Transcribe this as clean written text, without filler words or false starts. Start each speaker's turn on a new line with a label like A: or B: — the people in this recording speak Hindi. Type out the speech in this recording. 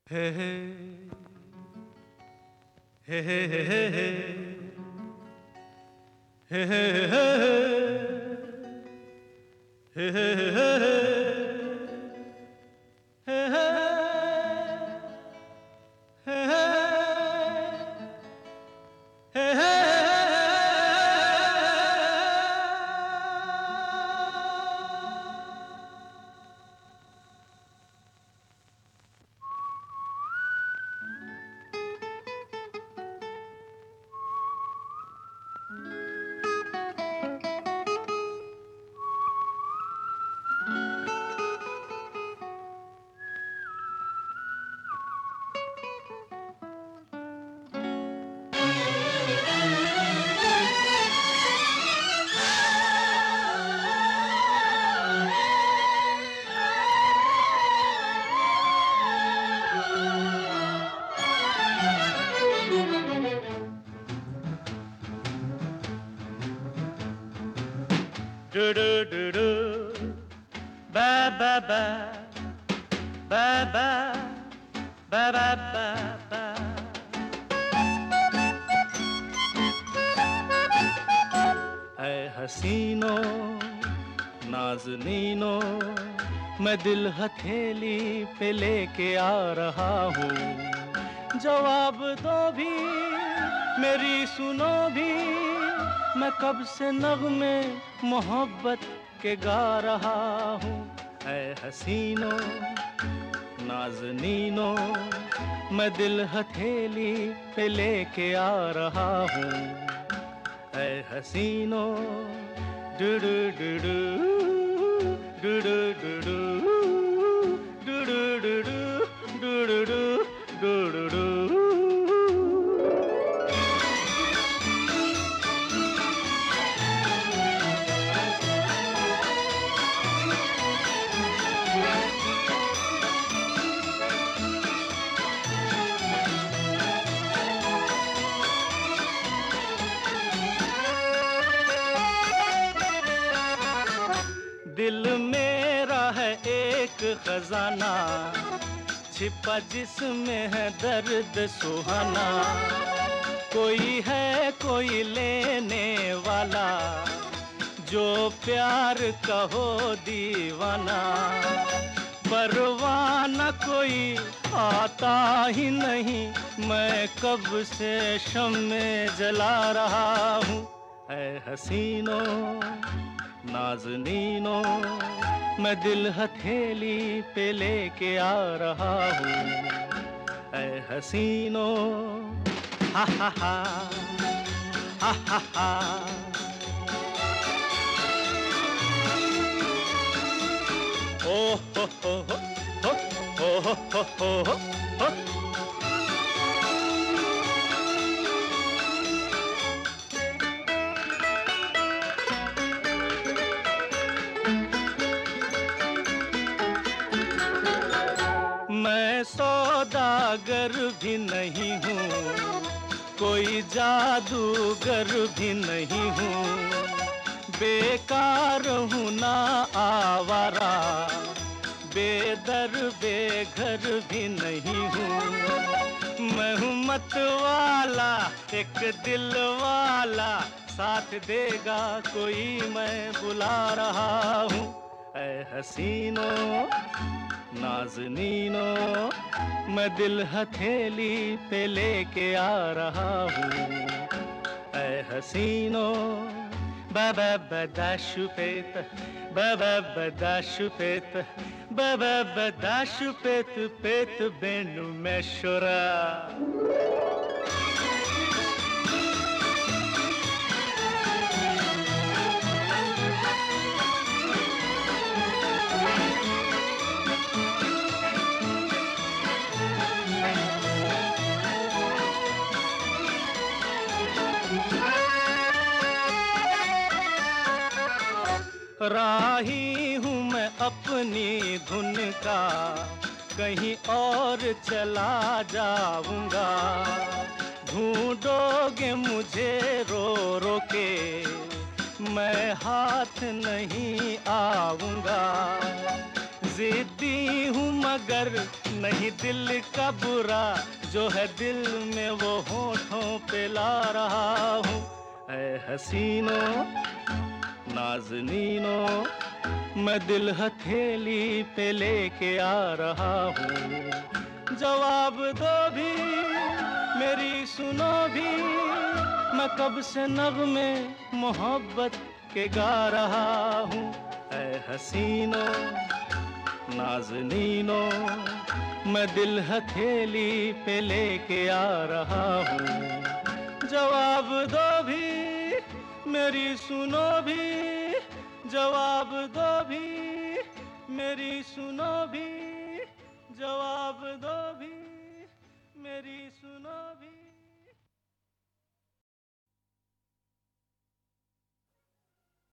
A: Hey hey hey hey hey hey hey hey hey hey do do do do ba ba ba ba ba ba ba ba ba ऐ हसीनों नाज़नीनों मैं दिल हथेली पे लेके आ रहा हूँ, जवाब दो भी मेरी सुनो भी, मैं कब से नग़्मे मोहब्बत के गा रहा हूँ। ऐ हसीनों नाज़नीनों मैं दिल हथेली पे लेके आ रहा हूँ, ऐ हसीनों डू डू डू डू डू डू डू डू डू डू डू डू डू डू डू। दिल मेरा है एक खजाना छिपा जिसमें है दर्द सुहाना, कोई है कोई लेने वाला जो प्यार का हो दीवाना, परवाना कोई आता ही नहीं, मैं कब से शम्मे जला रहा हूँ। ऐ हसीनों नाज़नीनों मैं दिल हथेली पे लेके आ रहा हूँ, ऐ हसीनों हा हा हा हा हा हा। ओ हो हो हो हो हो हो हो हो। मैं सौदागर भी नहीं हूँ, कोई जादूगर भी नहीं हूँ, बेकार हूँ ना आवारा, बेदर बेघर भी नहीं हूँ, मैं हूँ मत वाला एक दिल वाला, साथ देगा कोई मैं बुला रहा हूँ। ऐ हसीनों नाज़नीनों मैं दिल हथेली पे लेके आ रहा हूँ, ऐ हसीनों बाबा बदाशुपेत बाबा बदाशुपेत बाबा बदाशुपेत पेत बेनु मेशोरा। राही हूँ मैं अपनी धुन का, कहीं और चला जाऊंगा, ढूंढोगे मुझे रो रो के, मैं हाथ नहीं आऊंगा, जिद्दी हूँ मगर नहीं दिल का बुरा, जो है दिल में वो होठों पे ला रहा हूँ। ऐ हसीनों नाज़नीनों, मैं दिल हथेली पे लेके आ रहा हूँ। जवाब दो भी, मेरी सुनो भी, मैं कब से नग़्मे मोहब्बत के गा रहा हूँ। ऐ हसीनों नाज़नीनों, मैं दिल हथेली पे लेके आ रहा हूँ। जवाब दो भी, मेरी सुनो भी, जवाब दो भी, मेरी सुनो भी, जवाब दो भी, मेरी सुनो भी।